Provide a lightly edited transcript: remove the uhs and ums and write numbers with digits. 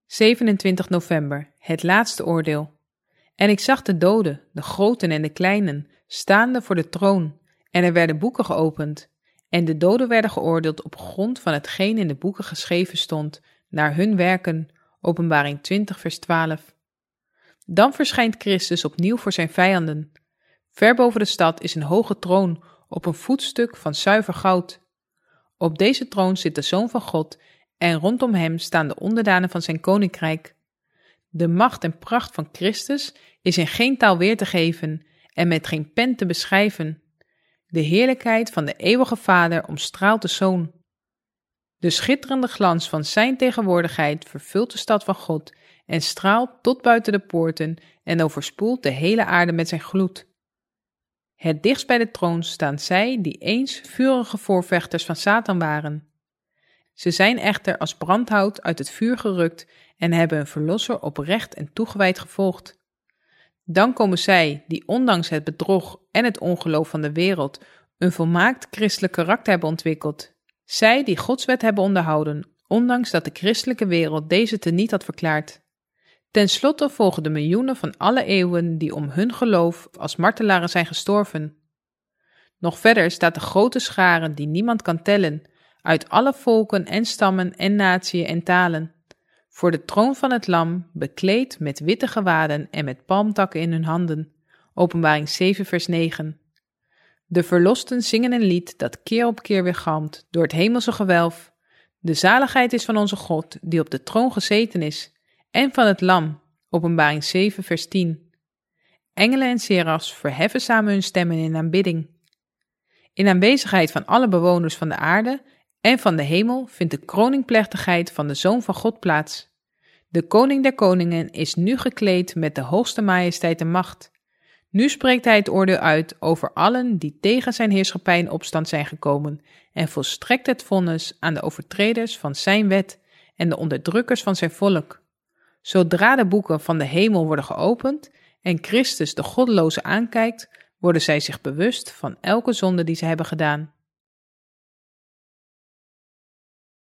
27 november, het laatste oordeel. En ik zag de doden, de groten en de kleinen, staande voor de troon, en er werden boeken geopend. En de doden werden geoordeeld op grond van hetgeen in de boeken geschreven stond, naar hun werken. Openbaring 20 vers 12. Dan verschijnt Christus opnieuw voor zijn vijanden. Ver boven de stad is een hoge troon op een voetstuk van zuiver goud. Op deze troon zit de Zoon van God en rondom hem staan de onderdanen van zijn koninkrijk. De macht en pracht van Christus is in geen taal weer te geven en met geen pen te beschrijven. De heerlijkheid van de eeuwige Vader omstraalt de Zoon. De schitterende glans van zijn tegenwoordigheid vervult de stad van God en straalt tot buiten de poorten en overspoelt de hele aarde met zijn gloed. Het dichtst bij de troon staan zij die eens vurige voorvechters van Satan waren. Ze zijn echter als brandhout uit het vuur gerukt en hebben hun verlosser oprecht en toegewijd gevolgd. Dan komen zij, die ondanks het bedrog en het ongeloof van de wereld een volmaakt christelijk karakter hebben ontwikkeld. Zij die Gods wet hebben onderhouden, ondanks dat de christelijke wereld deze teniet had verklaard. Ten slotte volgen de miljoenen van alle eeuwen die om hun geloof als martelaren zijn gestorven. Nog verder staat de grote schare die niemand kan tellen, uit alle volken en stammen en natieën en talen, voor de troon van het lam, bekleed met witte gewaden en met palmtakken in hun handen. Openbaring 7 vers 9. De verlosten zingen een lied dat keer op keer weergalmt door het hemelse gewelf. De zaligheid is van onze God, die op de troon gezeten is, en van het lam. Openbaring 7 vers 10. Engelen en serafs verheffen samen hun stemmen in aanbidding. In aanwezigheid van alle bewoners van de aarde en van de hemel vindt de kroningplechtigheid van de Zoon van God plaats. De koning der koningen is nu gekleed met de hoogste majesteit en macht. Nu spreekt hij het oordeel uit over allen die tegen zijn heerschappij in opstand zijn gekomen en volstrekt het vonnis aan de overtreders van zijn wet en de onderdrukkers van zijn volk. Zodra de boeken van de hemel worden geopend en Christus de goddeloze aankijkt, worden zij zich bewust van elke zonde die ze hebben gedaan.